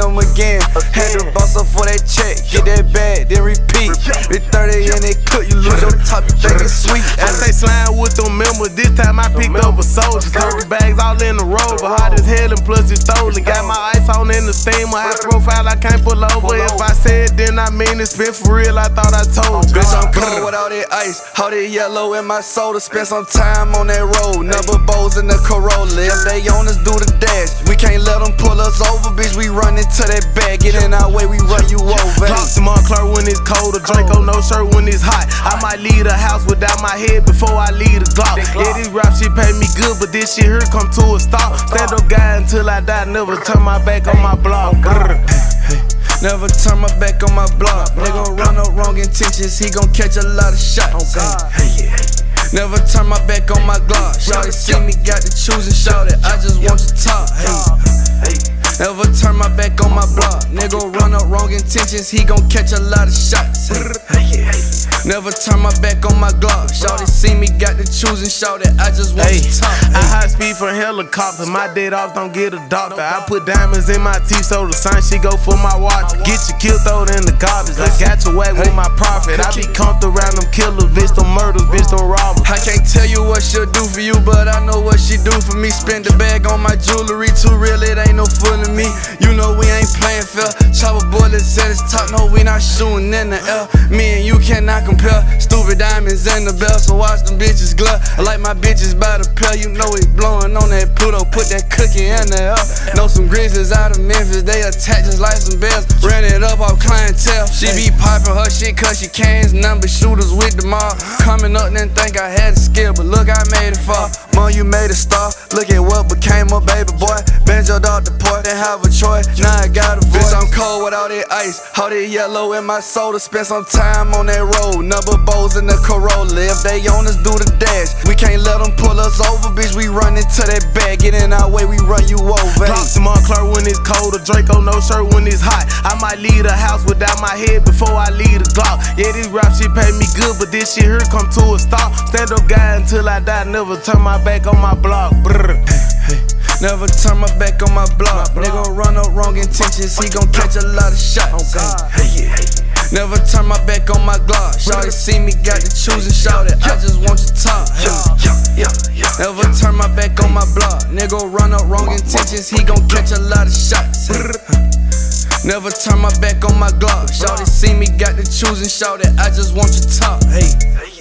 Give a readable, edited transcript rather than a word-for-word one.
him again. Had to boss up for that check, get that bag, then repeat. With 30 and it cook, you lose your top, you think it's sweet. I stay slime with them members, this time I picked up a soldier. 30 bags all in the rover, hot as hell and plus it's stolen. Got my ice on in the steamer, high profile, I can't pull over. If I say it, then I mean it. Spin for real, I thought I told you. Bitch, I'm cold with all that ice, all that yellow in my soda. Spend some time on that road, number bows in the Corolla. If they on us, do the dash. We can't let them pull us over, bitch. We run into that bag, get in our way, we run you over. Clock to Montclair when it's cold, a Draco, no shirt when it's hot. I might leave the house without my head before I leave the Glock. Yeah, this rap shit pay me good, but this shit here come to a stop. Stand up guy until I die, never turn my back on my block. Never turn my back on my block. Nigga run up wrong intentions, he gon' catch a lot of shots. Never turn my back on my Glock. Shawty see me, got to choose and shout it. I just want to talk. Never turn my back on my block. Nigga run up wrong intentions, he gon' catch a lot of shots. Never turn my back on my Glock. Shawty see me, got to choose and shout it. I just want to talk. I high speed from helicopter. My dead off don't get a doctor. I put diamonds in my teeth so the sun she go for my watch. Get your kill, throw it in the garbage. I got your whack with my profit. I be comfortable around them killers, bitch, them murders, bitch, them robbers. I can't tell you what she'll do for you, but I know what she do for me. Spend the bag on my jewelry, too real, it ain't no fooling me. You know we ain't playing fair. Chopper bullets at his top, no, we not shooting in the air. Me and you cannot compare. Stupid diamonds in the bell, so watch them bitches glare. I like my bitches by the pair, you know it blowing on that Pluto. Put that cookie in the air. Know some grizzlies out of Memphis, they attack just like some bells. Ran it up off clientele. She be popping her shit cause she cans, number shooters with the mob. Coming up, didn't think I had a skill, but look, I made it far. Mom, you made a star, look at what became a baby boy. Banjoed off the port, didn't have a choice, now I got a voice. I'm cold with all that ice, all that yellow in my soda. Spend some time on that road, number bows in the Corolla. If they on us, do the dash. We can't let them pull us over, bitch, we run into that bag. Get in our way, we run you over. Clock to Montclair when it's cold, a Draco, no shirt when it's hot. I might leave the house without my head before I leave the Glock. Yeah, this rap shit pay me good, but this shit here come to a stop. Stand up guy until I die, never turn my back on my block. Never turn my back on my block. Nigga run up wrong intentions, he gon' catch a lot of shots. Never turn my back on my Glock. Shawty see me, got to choose and shout it. I just want to talk. Never turn my back on my block. Nigga run up wrong intentions, he gon' catch a lot of shots. Never turn my back on my Glock. Shawty see me, got to choose and shout it. I just want to talk.